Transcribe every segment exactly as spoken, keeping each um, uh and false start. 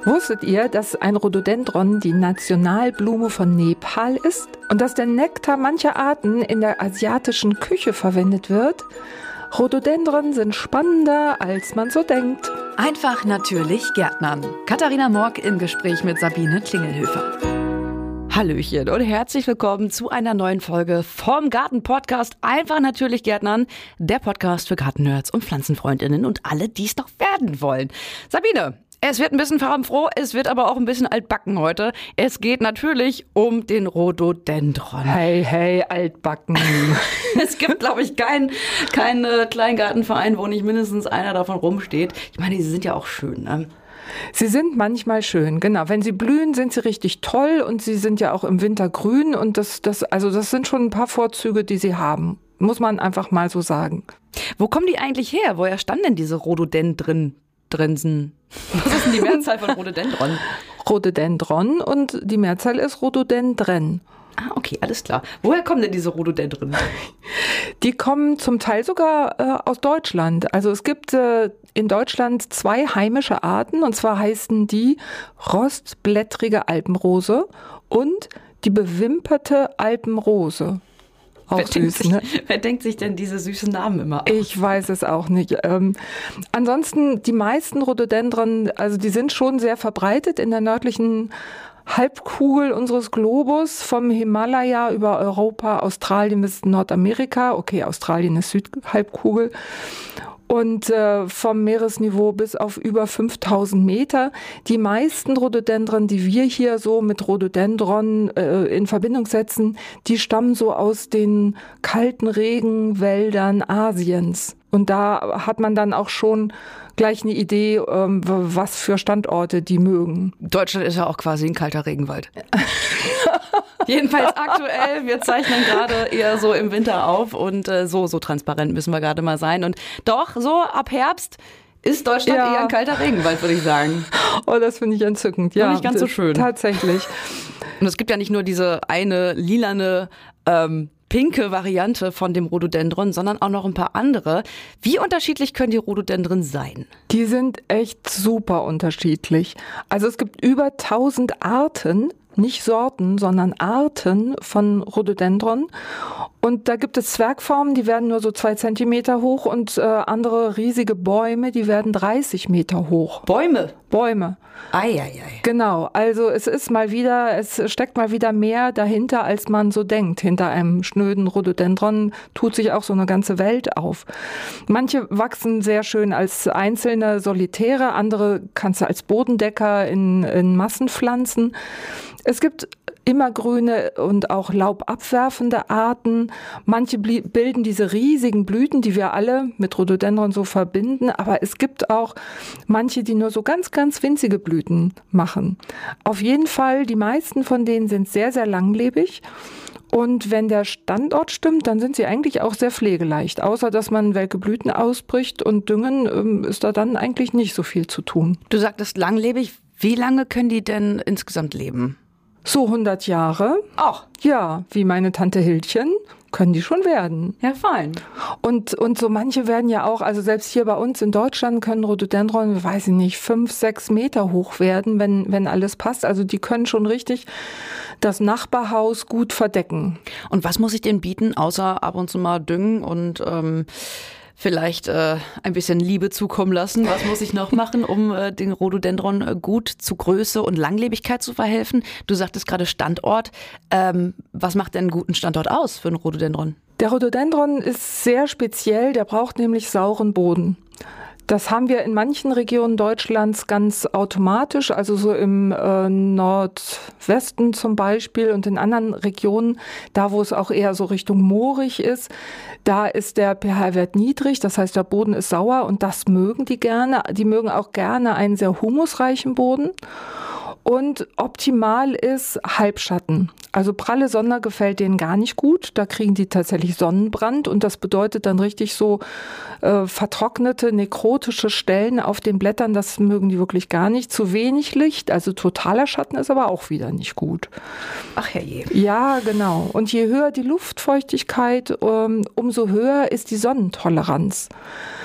Wusstet ihr, dass ein Rhododendron die Nationalblume von Nepal ist und dass der Nektar mancher Arten in der asiatischen Küche verwendet wird? Rhododendron sind spannender, als man so denkt. Einfach natürlich Gärtnern. Katharina Morg im Gespräch mit Sabine Klingelhöfer. Hallöchen und herzlich willkommen zu einer neuen Folge vom Garten-Podcast Einfach natürlich Gärtnern, der Podcast für Gartennerds und Pflanzenfreundinnen und alle, die es noch werden wollen. Sabine, es wird ein bisschen farbenfroh, es wird aber auch ein bisschen altbacken heute. Es geht natürlich um den Rhododendron. Hey, hey, altbacken. Es gibt, glaube ich, keinen kein, äh, Kleingartenverein, wo nicht mindestens einer davon rumsteht. Ich meine, sie sind ja auch schön, ne? Sie sind manchmal schön, genau. Wenn sie blühen, sind sie richtig toll und sie sind ja auch im Winter grün und das, das, also das sind schon ein paar Vorzüge, die sie haben. Muss man einfach mal so sagen. Wo kommen die eigentlich her? Woher standen denn diese Rhododendron? Drinsen. Was ist denn die Mehrzahl von Rhododendron? Rhododendron und die Mehrzahl ist Rhododendren. Ah, okay, alles klar. Woher kommen denn diese Rhododendren? Die kommen zum Teil sogar äh, aus Deutschland. Also es gibt äh, in Deutschland zwei heimische Arten und zwar heißen die rostblättrige Alpenrose und die bewimperte Alpenrose. Auch wer, süß, denkt sich, ne? Wer denkt sich denn diese süßen Namen immer aus? Ich weiß es auch nicht. Ähm, ansonsten, die meisten Rhododendron, also die sind schon sehr verbreitet in der nördlichen Halbkugel unseres Globus, vom Himalaya über Europa, Australien bis Nordamerika. Okay, Australien ist Südhalbkugel. Und äh, vom Meeresniveau bis auf über fünftausend Meter. Die meisten Rhododendron, die wir hier so mit Rhododendron äh, in Verbindung setzen, die stammen so aus den kalten Regenwäldern Asiens. Und da hat man dann auch schon gleich eine Idee, ähm, was für Standorte die mögen. Deutschland ist ja auch quasi ein kalter Regenwald. Jedenfalls aktuell, wir zeichnen gerade eher so im Winter auf und äh, so, so transparent müssen wir gerade mal sein. Und doch, so ab Herbst ist Deutschland ja eher ein kalter Regenwald, würde ich sagen. Oh, das finde ich entzückend. Ja, nicht ganz so schön. Tatsächlich. Und es gibt ja nicht nur diese eine lilane, ähm, pinke Variante von dem Rhododendron, sondern auch noch ein paar andere. Wie unterschiedlich können die Rhododendren sein? Die sind echt super unterschiedlich. Also es gibt über tausend Arten, nicht Sorten, sondern Arten von Rhododendron. Und da gibt es Zwergformen, die werden nur so zwei Zentimeter hoch und äh, andere riesige Bäume, die werden dreißig Meter hoch. Bäume? Bäume. Ei, ei, ei. Genau, also es ist mal wieder, es steckt mal wieder mehr dahinter, als man so denkt. Hinter einem schnöden Rhododendron tut sich auch so eine ganze Welt auf. Manche wachsen sehr schön als einzelne Solitäre, andere kannst du als Bodendecker in, in Massen pflanzen. Es gibt immergrüne und auch laubabwerfende Arten. Manche bilden diese riesigen Blüten, die wir alle mit Rhododendron so verbinden. Aber es gibt auch manche, die nur so ganz, ganz winzige Blüten machen. Auf jeden Fall, die meisten von denen sind sehr, sehr langlebig. Und wenn der Standort stimmt, dann sind sie eigentlich auch sehr pflegeleicht. Außer, dass man welke Blüten ausbricht und düngen, ähm, ist da dann eigentlich nicht so viel zu tun. Du sagtest langlebig. Wie lange können die denn insgesamt leben? So hundert Jahre. Ach. Ja, wie meine Tante Hildchen können die schon werden. Ja, fein. Und, und so manche werden ja auch, also selbst hier bei uns in Deutschland können Rhododendron, weiß ich nicht, fünf, sechs Meter hoch werden, wenn, wenn alles passt. Also die können schon richtig das Nachbarhaus gut verdecken. Und was muss ich denen bieten, außer ab und zu mal düngen und ähm, vielleicht äh, ein bisschen Liebe zukommen lassen? Was muss ich noch machen, um äh, den Rhododendron äh, gut zu Größe und Langlebigkeit zu verhelfen? Du sagtest gerade Standort. Ähm, was macht denn einen guten Standort aus für einen Rhododendron? Der Rhododendron ist sehr speziell, der braucht nämlich sauren Boden. Das haben wir in manchen Regionen Deutschlands ganz automatisch, also so im äh, Nordwesten zum Beispiel und in anderen Regionen, da wo es auch eher so Richtung moorig ist, da ist der pH-Wert niedrig, das heißt der Boden ist sauer und das mögen die gerne. Die mögen auch gerne einen sehr humusreichen Boden. Und optimal ist Halbschatten. Also pralle Sonne gefällt denen gar nicht gut. Da kriegen die tatsächlich Sonnenbrand und das bedeutet dann richtig so äh, vertrocknete, nekrotische Stellen auf den Blättern. Das mögen die wirklich gar nicht. Zu wenig Licht, also totaler Schatten ist aber auch wieder nicht gut. Ach herrje. Ja, genau. Und je höher die Luftfeuchtigkeit, um, umso höher ist die Sonnentoleranz.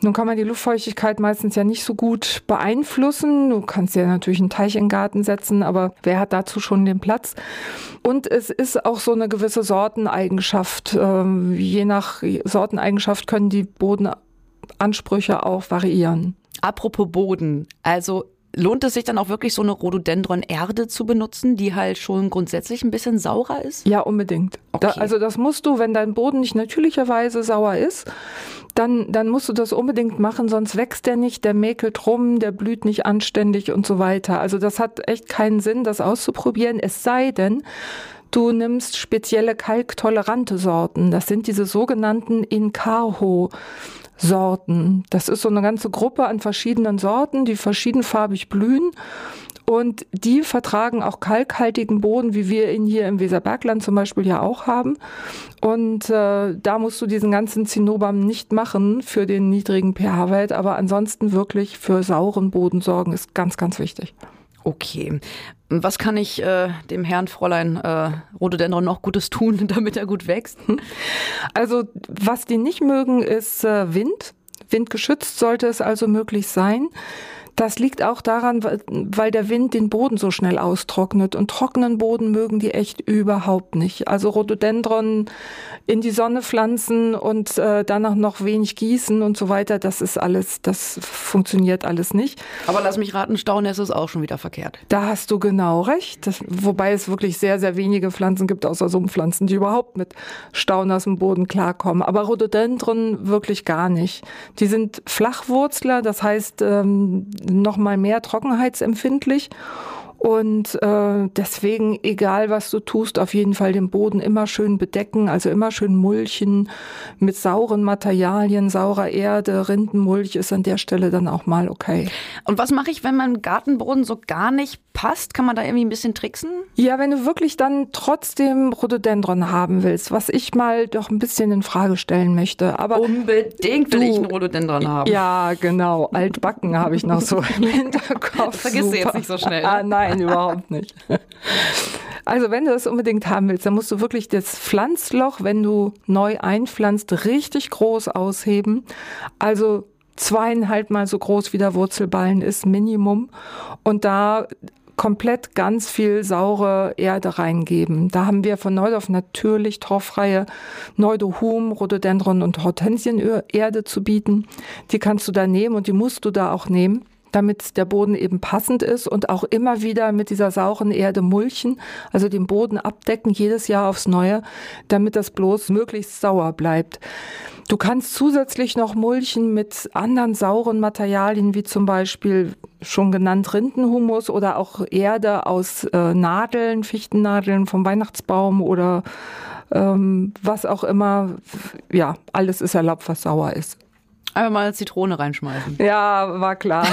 Nun kann man die Luftfeuchtigkeit meistens ja nicht so gut beeinflussen. Du kannst ja natürlich einen Teich in den Garten setzen, aber wer hat dazu schon den Platz? Und es ist auch so eine gewisse Sorteneigenschaft. Ähm, je nach Sorteneigenschaft können die Bodenansprüche auch variieren. Apropos Boden, also lohnt es sich dann auch wirklich so eine Rhododendron-Erde zu benutzen, die halt schon grundsätzlich ein bisschen saurer ist? Ja, unbedingt. Okay. Da, also das musst du, wenn dein Boden nicht natürlicherweise sauer ist, dann, dann musst du das unbedingt machen, sonst wächst der nicht, der mäkelt rum, der blüht nicht anständig und so weiter. Also das hat echt keinen Sinn, das auszuprobieren, es sei denn, du nimmst spezielle kalktolerante Sorten. Das sind diese sogenannten Incarho Sorten. Das ist so eine ganze Gruppe an verschiedenen Sorten, die verschiedenfarbig blühen und die vertragen auch kalkhaltigen Boden, wie wir ihn hier im Weserbergland zum Beispiel ja auch haben. Und äh, da musst du diesen ganzen Zinnobam nicht machen für den niedrigen pH-Wert, aber ansonsten wirklich für sauren Boden sorgen, ist ganz, ganz wichtig. Okay. Was kann ich äh, dem Herrn Fräulein äh, Rhododendron noch Gutes tun, damit er gut wächst? Also was die nicht mögen, ist äh, Wind. Windgeschützt sollte es also möglich sein. Das liegt auch daran, weil der Wind den Boden so schnell austrocknet. Und trockenen Boden mögen die echt überhaupt nicht. Also Rhododendron in die Sonne pflanzen und äh, danach noch wenig gießen und so weiter, das ist alles, das funktioniert alles nicht. Aber lass mich raten, Staunässe ist auch schon wieder verkehrt. Da hast du genau recht. Das, wobei es wirklich sehr, sehr wenige Pflanzen gibt, außer Sumpfpflanzen, die überhaupt mit staunassem Boden klarkommen. Aber Rhododendron wirklich gar nicht. Die sind Flachwurzler, das heißt, ähm, noch mal mehr trockenheitsempfindlich und äh, deswegen, egal was du tust, auf jeden Fall den Boden immer schön bedecken, also immer schön mulchen mit sauren Materialien, saurer Erde, Rindenmulch ist an der Stelle dann auch mal okay. Und was mache ich, wenn mein Gartenboden so gar nicht passt? Kann man da irgendwie ein bisschen tricksen? Ja, wenn du wirklich dann trotzdem Rhododendron haben willst, was ich mal doch ein bisschen in Frage stellen möchte. Aber unbedingt will du, ich einen Rhododendron haben. Ja, genau. Altbacken habe ich noch so im Hinterkopf. Vergiss du jetzt nicht so schnell. Ah, nein, überhaupt nicht. Also wenn du das unbedingt haben willst, dann musst du wirklich das Pflanzloch, wenn du neu einpflanzt, richtig groß ausheben. Also zweieinhalb Mal so groß wie der Wurzelballen ist, Minimum. Und da komplett ganz viel saure Erde reingeben. Da haben wir von Neudorf natürlich torffreie Neudohum, Rhododendron und Hortensienerde zu bieten. Die kannst du da nehmen und die musst du da auch nehmen, damit der Boden eben passend ist und auch immer wieder mit dieser sauren Erde mulchen, also den Boden abdecken, jedes Jahr aufs Neue, damit das bloß möglichst sauer bleibt. Du kannst zusätzlich noch mulchen mit anderen sauren Materialien, wie zum Beispiel schon genannt Rindenhumus oder auch Erde aus äh, Nadeln, Fichtennadeln vom Weihnachtsbaum oder ähm, was auch immer. Ja, alles ist erlaubt, was sauer ist. Einfach mal eine Zitrone reinschmeißen. Ja, war klar.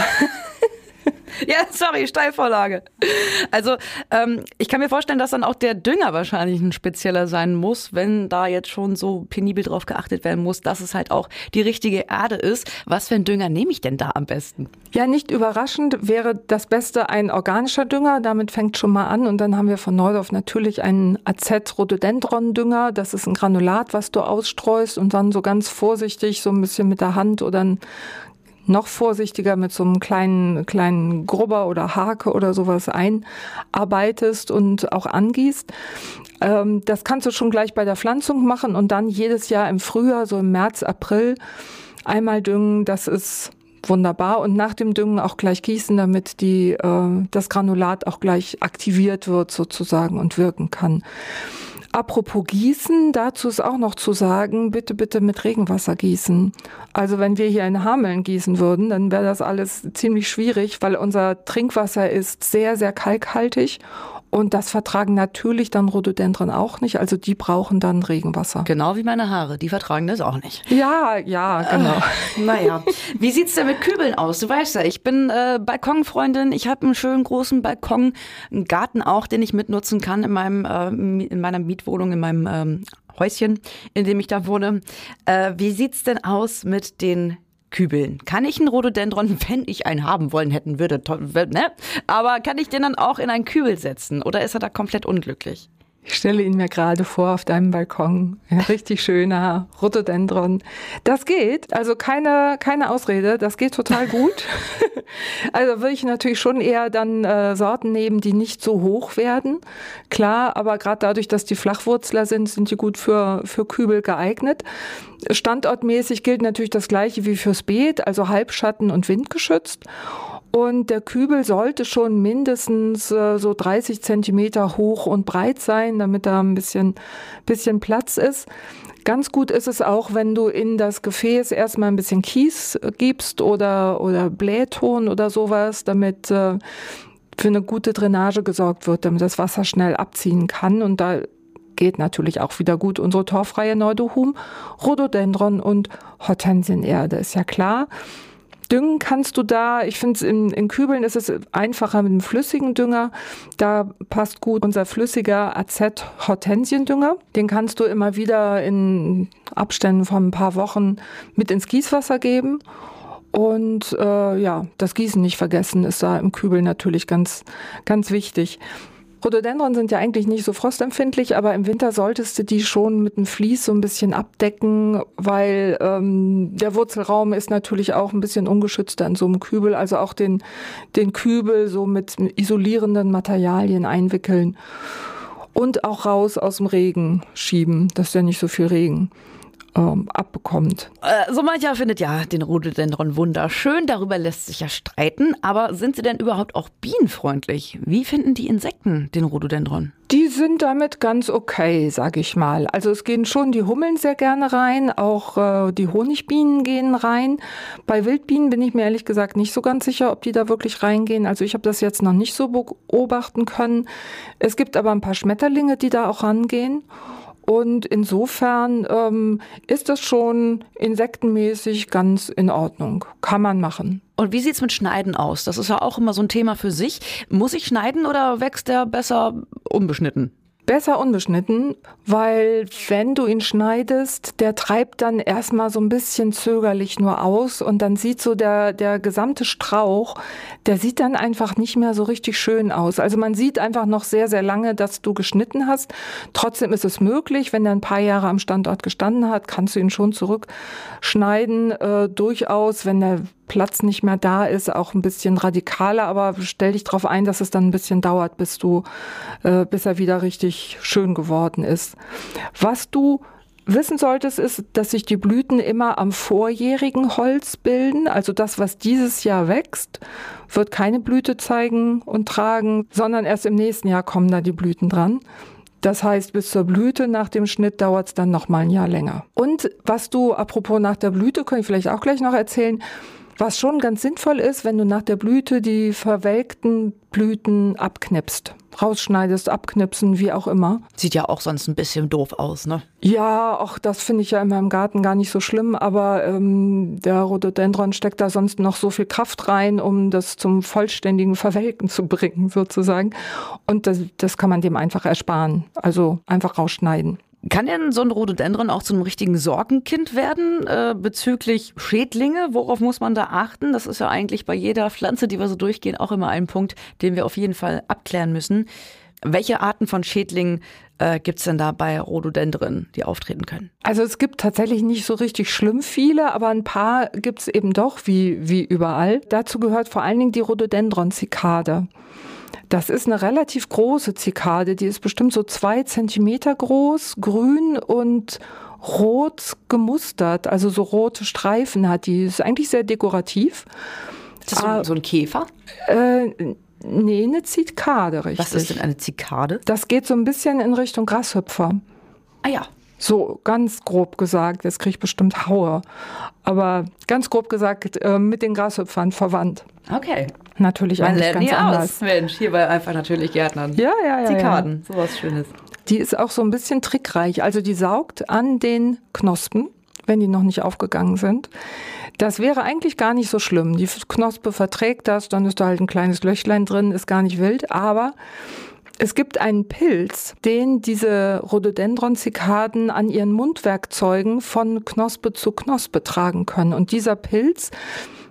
Ja, sorry, Steilvorlage. Also ähm, ich kann mir vorstellen, dass dann auch der Dünger wahrscheinlich ein spezieller sein muss, wenn da jetzt schon so penibel drauf geachtet werden muss, dass es halt auch die richtige Erde ist. Was für einen Dünger nehme ich denn da am besten? Ja, nicht überraschend wäre das Beste ein organischer Dünger. Damit fängt schon mal an. Und dann haben wir von Neudorf natürlich einen A Z-Rhododendron-Dünger. Das ist ein Granulat, was du ausstreust und dann so ganz vorsichtig so ein bisschen mit der Hand oder ein noch vorsichtiger mit so einem kleinen, kleinen Grubber oder Hake oder sowas einarbeitest und auch angießt. Ähm, das kannst du schon gleich bei der Pflanzung machen und dann jedes Jahr im Frühjahr, so im März, April, einmal düngen. Das ist wunderbar. Und nach dem Düngen auch gleich gießen, damit die, äh, das Granulat auch gleich aktiviert wird sozusagen und wirken kann. Apropos Gießen, dazu ist auch noch zu sagen, bitte, bitte mit Regenwasser gießen. Also wenn wir hier in Hameln gießen würden, dann wäre das alles ziemlich schwierig, weil unser Trinkwasser ist sehr, sehr kalkhaltig. Und das vertragen natürlich dann Rhododendron auch nicht. Also die brauchen dann Regenwasser. Genau wie meine Haare, die vertragen das auch nicht. Ja, ja, genau. Äh, naja, wie sieht's denn mit Kübeln aus? Du weißt ja, ich bin äh, Balkonfreundin. Ich habe einen schönen großen Balkon, einen Garten auch, den ich mitnutzen kann in meinem äh, in meiner Mietwohnung, in meinem ähm, Häuschen, in dem ich da wohne. Äh, wie sieht's denn aus mit den Kübeln? Kann ich einen Rhododendron, wenn ich einen haben wollen hätten würde, toll, ne? Aber kann ich den dann auch in einen Kübel setzen oder ist er da komplett unglücklich? Ich stelle ihn mir gerade vor auf deinem Balkon. Ein richtig schöner Rhododendron. Das geht, also keine, keine Ausrede, das geht total gut. Also würde ich natürlich schon eher dann äh, Sorten nehmen, die nicht so hoch werden. Klar, aber gerade dadurch, dass die Flachwurzler sind, sind die gut für, für Kübel geeignet. Standortmäßig gilt natürlich das Gleiche wie fürs Beet, also Halbschatten und windgeschützt. Und der Kübel sollte schon mindestens äh, so dreißig Zentimeter hoch und breit sein, damit da ein bisschen, bisschen Platz ist. Ganz gut ist es auch, wenn du in das Gefäß erstmal ein bisschen Kies gibst oder, oder Blähton oder sowas, damit äh, für eine gute Drainage gesorgt wird, damit das Wasser schnell abziehen kann. Und da geht natürlich auch wieder gut unsere torfreie Neudohum, Rhododendron und Hortensienerde, ist ja klar. Düngen kannst du da, ich finde es in, in Kübeln ist es einfacher mit einem flüssigen Dünger. Da passt gut unser flüssiger A Z Hortensiendünger. Den kannst du immer wieder in Abständen von ein paar Wochen mit ins Gießwasser geben. Und äh, ja, das Gießen nicht vergessen ist da im Kübel natürlich ganz, ganz wichtig. Rhododendron sind ja eigentlich nicht so frostempfindlich, aber im Winter solltest du die schon mit einem Vlies so ein bisschen abdecken, weil ähm, der Wurzelraum ist natürlich auch ein bisschen ungeschützter in so einem Kübel. Also auch den, den Kübel so mit isolierenden Materialien einwickeln und auch raus aus dem Regen schieben, dass der nicht so viel Regen Ähm, abbekommt. Äh, so mancher findet ja den Rhododendron wunderschön, darüber lässt sich ja streiten, aber sind sie denn überhaupt auch bienenfreundlich? Wie finden die Insekten den Rhododendron? Die sind damit ganz okay, sag ich mal. Also es gehen schon die Hummeln sehr gerne rein, auch äh, die Honigbienen gehen rein. Bei Wildbienen bin ich mir ehrlich gesagt nicht so ganz sicher, ob die da wirklich reingehen. Also ich habe das jetzt noch nicht so beobachten können. Es gibt aber ein paar Schmetterlinge, die da auch rangehen. Und insofern ähm, ist das schon insektenmäßig ganz in Ordnung. Kann man machen. Und wie sieht's mit Schneiden aus? Das ist ja auch immer so ein Thema für sich. Muss ich schneiden oder wächst der besser unbeschnitten? Besser unbeschnitten, weil wenn du ihn schneidest, der treibt dann erstmal so ein bisschen zögerlich nur aus und dann sieht so der, der gesamte Strauch, der sieht dann einfach nicht mehr so richtig schön aus. Also man sieht einfach noch sehr, sehr lange, dass du geschnitten hast. Trotzdem ist es möglich, wenn er ein paar Jahre am Standort gestanden hat, kannst du ihn schon zurückschneiden, äh, durchaus, wenn der Platz nicht mehr da ist, auch ein bisschen radikaler, aber stell dich darauf ein, dass es dann ein bisschen dauert, bis du, äh, bis er wieder richtig schön geworden ist. Was du wissen solltest, ist, dass sich die Blüten immer am vorjährigen Holz bilden. Also das, was dieses Jahr wächst, wird keine Blüte zeigen und tragen, sondern erst im nächsten Jahr kommen da die Blüten dran. Das heißt, bis zur Blüte nach dem Schnitt dauert es dann noch mal ein Jahr länger. Und was du, apropos nach der Blüte, kann ich vielleicht auch gleich noch erzählen, was schon ganz sinnvoll ist, wenn du nach der Blüte die verwelkten Blüten abknipst. Rausschneidest, abknipsen, wie auch immer. Sieht ja auch sonst ein bisschen doof aus, ne? Ja, auch das finde ich ja in meinem Garten gar nicht so schlimm, aber ähm, der Rhododendron steckt da sonst noch so viel Kraft rein, um das zum vollständigen Verwelken zu bringen, sozusagen. Und das, das kann man dem einfach ersparen. Also einfach rausschneiden. Kann denn so ein Rhododendron auch zu einem richtigen Sorgenkind werden äh, bezüglich Schädlinge? Worauf muss man da achten? Das ist ja eigentlich bei jeder Pflanze, die wir so durchgehen, auch immer ein Punkt, den wir auf jeden Fall abklären müssen. Welche Arten von Schädlingen äh, gibt es denn da bei Rhododendron, die auftreten können? Also es gibt tatsächlich nicht so richtig schlimm viele, aber ein paar gibt es eben doch, wie, wie überall. Dazu gehört vor allen Dingen die Rhododendron-Zikade. Das ist eine relativ große Zikade, die ist bestimmt so zwei Zentimeter groß, grün und rot gemustert, also so rote Streifen hat die. Ist eigentlich sehr dekorativ. Ist das so, ah, so ein Käfer? Äh, nee, eine Zikade, richtig. Was ist denn eine Zikade? Das geht so ein bisschen in Richtung Grashüpfer. Ah ja. So ganz grob gesagt, jetzt kriege ich bestimmt Haue, aber ganz grob gesagt äh, mit den Grashüpfern verwandt. Okay. Natürlich Man eigentlich lernt ganz nie anders. Aus. Mensch, hier bei Einfach Natürlich Gärtnern. Ja, ja, ja. Zikaden, ja. sowas Schönes. Die ist auch so ein bisschen trickreich. Also die saugt an den Knospen, wenn die noch nicht aufgegangen sind. Das wäre eigentlich gar nicht so schlimm. Die Knospe verträgt das, dann ist da halt ein kleines Löchlein drin, ist gar nicht wild. Aber es gibt einen Pilz, den diese Rhododendron-Zikaden an ihren Mundwerkzeugen von Knospe zu Knospe tragen können. Und dieser Pilz,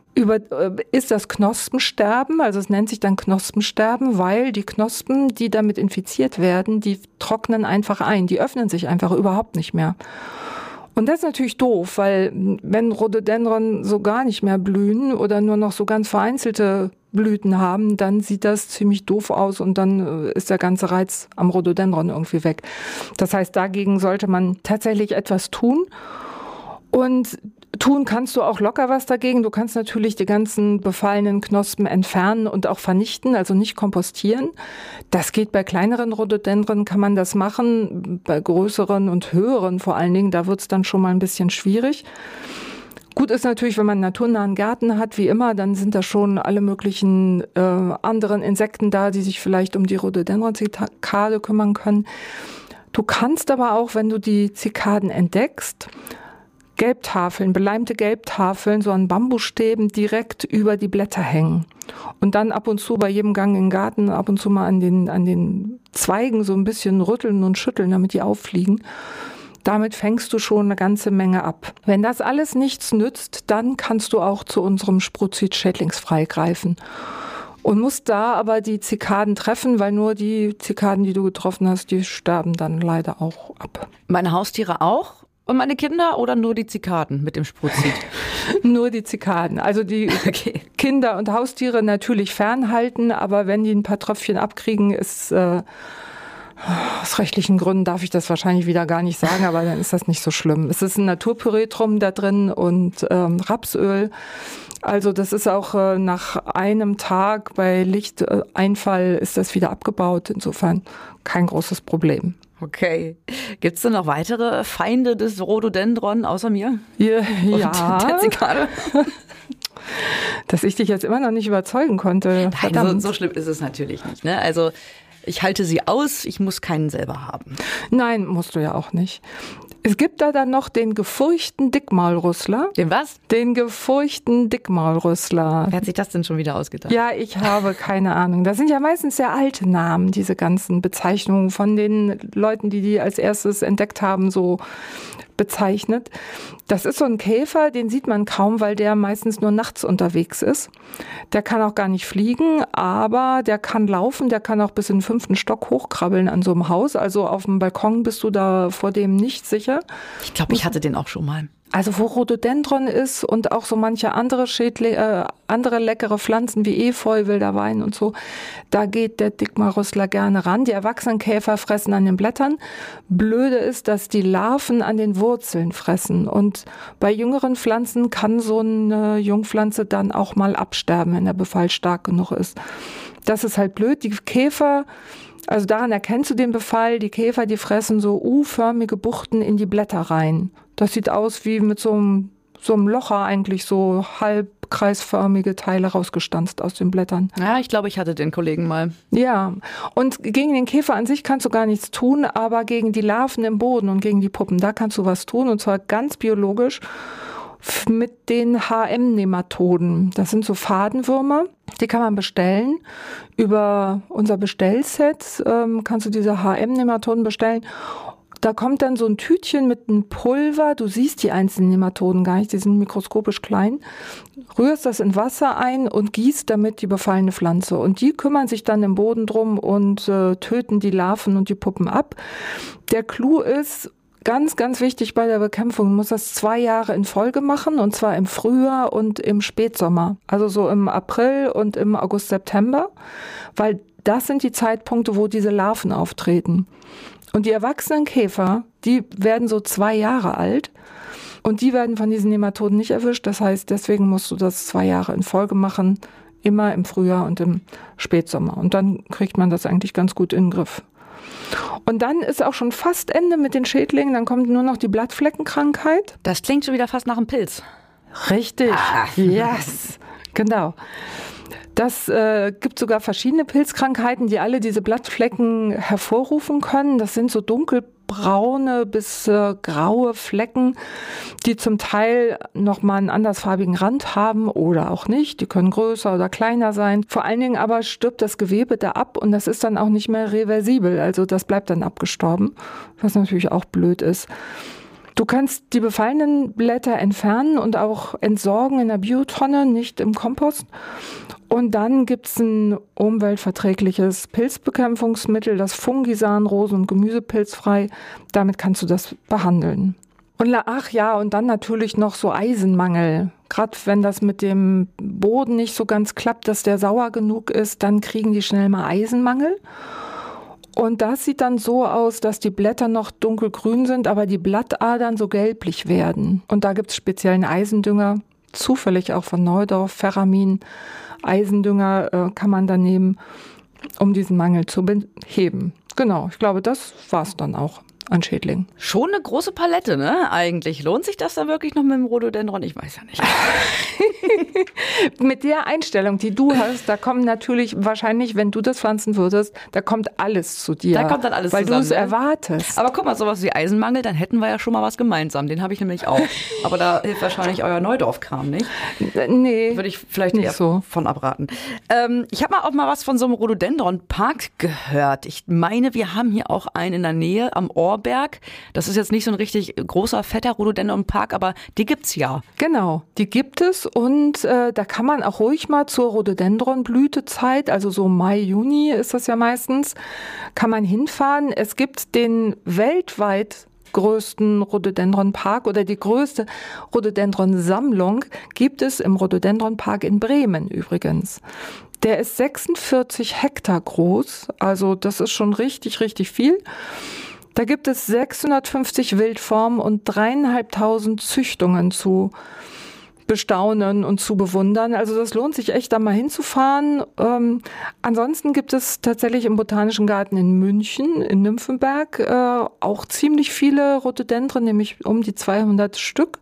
über, ist das Knospensterben, also es nennt sich dann Knospensterben, weil die Knospen, die damit infiziert werden, die trocknen einfach ein, die öffnen sich einfach überhaupt nicht mehr. Und das ist natürlich doof, weil wenn Rhododendron so gar nicht mehr blühen oder nur noch so ganz vereinzelte Blüten haben, dann sieht das ziemlich doof aus und dann ist der ganze Reiz am Rhododendron irgendwie weg. Das heißt, dagegen sollte man tatsächlich etwas tun. Und tun kannst du auch locker was dagegen. Du kannst natürlich die ganzen befallenen Knospen entfernen und auch vernichten, also nicht kompostieren. Das geht bei kleineren Rhododendren, kann man das machen. Bei größeren und höheren vor allen Dingen, da wird es dann schon mal ein bisschen schwierig. Gut ist natürlich, wenn man einen naturnahen Garten hat, wie immer, dann sind da schon alle möglichen äh, anderen Insekten da, die sich vielleicht um die Rhododendron-Zikade kümmern können. Du kannst aber auch, wenn du die Zikaden entdeckst, Gelbtafeln, beleimte Gelbtafeln, so an Bambusstäben direkt über die Blätter hängen. Und dann ab und zu bei jedem Gang in den Garten, ab und zu mal an den, an den Zweigen so ein bisschen rütteln und schütteln, damit die auffliegen. Damit fängst du schon eine ganze Menge ab. Wenn das alles nichts nützt, dann kannst du auch zu unserem Spruzit schädlingsfrei greifen. Und musst da aber die Zikaden treffen, weil nur die Zikaden, die du getroffen hast, die sterben dann leider auch ab. Meine Haustiere auch? Und meine Kinder oder nur die Zikaden mit dem Spruzit? Nur die Zikaden. Also die okay. Kinder und Haustiere natürlich fernhalten, aber wenn die ein paar Tröpfchen abkriegen, ist äh, aus rechtlichen Gründen darf ich das wahrscheinlich wieder gar nicht sagen, aber dann ist das nicht so schlimm. Es ist ein Naturpyretrum da drin und ähm, Rapsöl. Also das ist auch äh, nach einem Tag bei Lichteinfall ist das wieder abgebaut. Insofern kein großes Problem. Okay. Gibt es denn noch weitere Feinde des Rhododendron außer mir? Ja. Und der Zikade? Dass ich dich jetzt immer noch nicht überzeugen konnte. Nein, so, so schlimm ist es natürlich nicht. Ne? Also ich halte sie aus, ich muss keinen selber haben. Nein, musst du ja auch nicht. Es gibt da dann noch den gefurchten Dickmaulrüssler. Den was? Den gefurchten Dickmaulrüssler. Wer hat sich das denn schon wieder ausgedacht? Ja, ich habe keine Ahnung. Das sind ja meistens sehr alte Namen, diese ganzen Bezeichnungen von den Leuten, die die als erstes entdeckt haben, so bezeichnet. Das ist so ein Käfer, den sieht man kaum, weil der meistens nur nachts unterwegs ist. Der kann auch gar nicht fliegen, aber der kann laufen, der kann auch bis in den fünften Stock hochkrabbeln an so einem Haus. Also auf dem Balkon bist du da vor dem nicht sicher. Ich glaube, ich hatte den auch schon mal. Also wo Rhododendron ist und auch so manche andere Schädle, äh, andere leckere Pflanzen wie Efeu, wilder Wein und so, da geht der Dickmaulrüssler gerne ran. Die erwachsenen Käfer fressen an den Blättern. Blöde ist, dass die Larven an den Wurzeln fressen. Und bei jüngeren Pflanzen kann so eine Jungpflanze dann auch mal absterben, wenn der Befall stark genug ist. Das ist halt blöd. Die Käfer, also daran erkennst du den Befall, die Käfer, die fressen so U-förmige Buchten in die Blätter rein. Das sieht aus wie mit so einem, so einem Locher eigentlich, so halb kreisförmige Teile rausgestanzt aus den Blättern. Ja, ich glaube, ich hatte den Kollegen mal. Ja, und gegen den Käfer an sich kannst du gar nichts tun, aber gegen die Larven im Boden und gegen die Puppen, da kannst du was tun, und zwar ganz biologisch mit den H M-Nematoden. Das sind so Fadenwürmer, die kann man bestellen. Über unser Bestellset ähm, kannst du diese H M-Nematoden bestellen. Da kommt dann so ein Tütchen mit einem Pulver. Du siehst die einzelnen Nematoden gar nicht, die sind mikroskopisch klein. Rührst das in Wasser ein und gießt damit die befallene Pflanze. Und die kümmern sich dann im Boden drum und äh, töten die Larven und die Puppen ab. Der Clou ist, ganz, ganz wichtig bei der Bekämpfung, man muss das zwei Jahre in Folge machen, und zwar im Frühjahr und im Spätsommer. Also so im April und im August, September, weil das sind die Zeitpunkte, wo diese Larven auftreten. Und die erwachsenen Käfer, die werden so zwei Jahre alt und die werden von diesen Nematoden nicht erwischt. Das heißt, deswegen musst du das zwei Jahre in Folge machen, immer im Frühjahr und im Spätsommer. Und dann kriegt man das eigentlich ganz gut in den Griff. Und dann ist auch schon fast Ende mit den Schädlingen, dann kommt nur noch die Blattfleckenkrankheit. Das klingt schon wieder fast nach einem Pilz. Richtig, ah. Yes, genau. Das äh, gibt sogar verschiedene Pilzkrankheiten, die alle diese Blattflecken hervorrufen können. Das sind so dunkelbraune bis äh, graue Flecken, die zum Teil nochmal einen andersfarbigen Rand haben oder auch nicht. Die können größer oder kleiner sein. Vor allen Dingen aber stirbt das Gewebe da ab und das ist dann auch nicht mehr reversibel. Also das bleibt dann abgestorben, was natürlich auch blöd ist. Du kannst die befallenen Blätter entfernen und auch entsorgen in der Biotonne, nicht im Kompost. Und dann gibt es ein umweltverträgliches Pilzbekämpfungsmittel, das Fungisan, Rosen- und Gemüsepilzfrei. Damit kannst du das behandeln. Und ach ja, und dann natürlich noch so Eisenmangel. Gerade wenn das mit dem Boden nicht so ganz klappt, dass der sauer genug ist, dann kriegen die schnell mal Eisenmangel. Und das sieht dann so aus, dass die Blätter noch dunkelgrün sind, aber die Blattadern so gelblich werden. Und da gibt es speziellen Eisendünger, zufällig auch von Neudorf, Ferramin. Eisendünger äh, kann man da nehmen, um diesen Mangel zu beheben. Genau, ich glaube, das war's dann auch an Schädlingen. Schon eine große Palette, ne? Eigentlich. Lohnt sich das dann wirklich noch mit dem Rhododendron? Ich weiß ja nicht. Mit der Einstellung, die du hast, da kommen natürlich wahrscheinlich, wenn du das pflanzen würdest, da kommt alles zu dir. Da kommt dann alles weil zusammen. Weil du es erwartest. Aber guck mal, sowas wie Eisenmangel, dann hätten wir ja schon mal was gemeinsam. Den habe ich nämlich auch. Aber da hilft wahrscheinlich euer Neudorf-Kram nicht. Nee. Würde ich vielleicht nicht eher so von abraten. Ähm, ich habe mal auch mal was von so einem Rhododendron-Park gehört. Ich meine, wir haben hier auch einen in der Nähe am Ohr. Das ist jetzt nicht so ein richtig großer, fetter Rhododendron-Park, aber die gibt's ja. Genau, die gibt es und äh, da kann man auch ruhig mal zur Rhododendron-Blütezeit, also so Mai, Juni ist das ja meistens, kann man hinfahren. Es gibt den weltweit größten Rhododendron-Park oder die größte Rhododendron-Sammlung gibt es im Rhododendron-Park in Bremen übrigens. Der ist sechsundvierzig Hektar groß, also das ist schon richtig, richtig viel. Da gibt es sechshundertfünfzig Wildformen und dreieinhalbtausend Züchtungen zu bestaunen und zu bewundern. Also das lohnt sich echt, da mal hinzufahren. Ähm, ansonsten gibt es tatsächlich im Botanischen Garten in München, in Nymphenberg, äh, auch ziemlich viele Rhododendren, nämlich um die zweihundert Stück.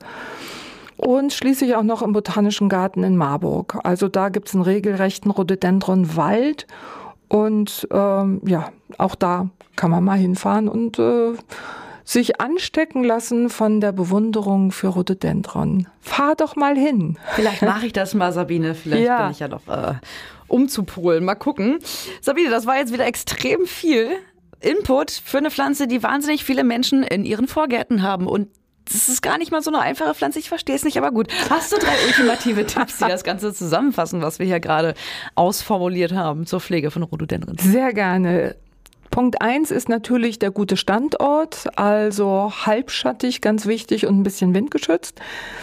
Und schließlich auch noch im Botanischen Garten in Marburg. Also da gibt es einen regelrechten Rhododendron-Wald. Und ähm, ja, auch da kann man mal hinfahren und äh, sich anstecken lassen von der Bewunderung für Rhododendron. Fahr doch mal hin. Vielleicht mache ich das mal, Sabine. Vielleicht ja. bin ich ja noch äh, umzupolen. Mal gucken. Sabine, das war jetzt wieder extrem viel Input für eine Pflanze, die wahnsinnig viele Menschen in ihren Vorgärten haben. Und das ist gar nicht mal so eine einfache Pflanze, ich verstehe es nicht, aber gut. Hast du drei ultimative Tipps, die das Ganze zusammenfassen, was wir hier gerade ausformuliert haben zur Pflege von Rhododendren? Sehr gerne. Punkt eins ist natürlich der gute Standort, also halbschattig, ganz wichtig und ein bisschen windgeschützt.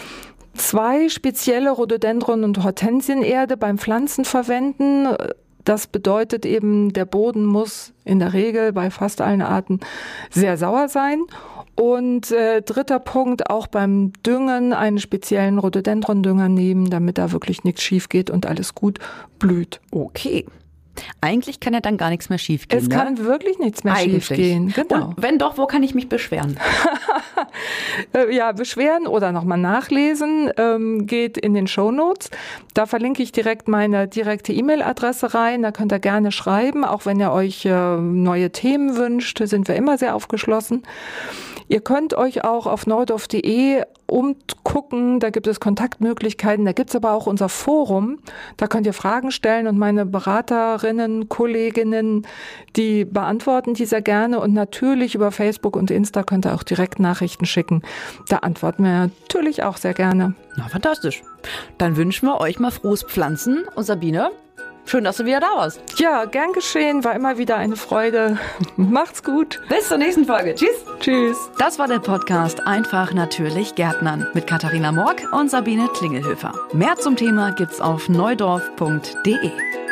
Zwei, spezielle Rhododendron- und Hortensienerde beim Pflanzen verwenden. Das bedeutet eben, der Boden muss in der Regel bei fast allen Arten sehr sauer sein. Und äh, dritter Punkt, auch beim Düngen einen speziellen Rhododendron-Dünger nehmen, damit da wirklich nichts schief geht und alles gut blüht. Okay. Eigentlich kann ja dann gar nichts mehr schief gehen. Es ne? kann wirklich nichts mehr Eigentlich. schief gehen. Genau. Und wenn doch, wo kann ich mich beschweren? Ja, beschweren oder nochmal nachlesen ähm, geht in den Shownotes. Da verlinke ich direkt meine direkte E-Mail-Adresse rein. Da könnt ihr gerne schreiben. Auch wenn ihr euch äh, neue Themen wünscht, sind wir immer sehr aufgeschlossen. Ihr könnt euch auch auf neudorf punkt de umgucken, da gibt es Kontaktmöglichkeiten, da gibt es aber auch unser Forum, da könnt ihr Fragen stellen und meine Beraterinnen, Kolleginnen, die beantworten die sehr gerne und natürlich über Facebook und Insta könnt ihr auch direkt Nachrichten schicken, da antworten wir natürlich auch sehr gerne. Na, fantastisch. Dann wünschen wir euch mal frohes Pflanzen und Sabine, schön, dass du wieder da warst. Ja, gern geschehen, war immer wieder eine Freude. Macht's gut. Bis zur nächsten Folge. Tschüss. Tschüss. Das war der Podcast Einfach natürlich Gärtnern mit Katharina Morg und Sabine Klingelhöfer. Mehr zum Thema gibt's auf neudorf punkt de.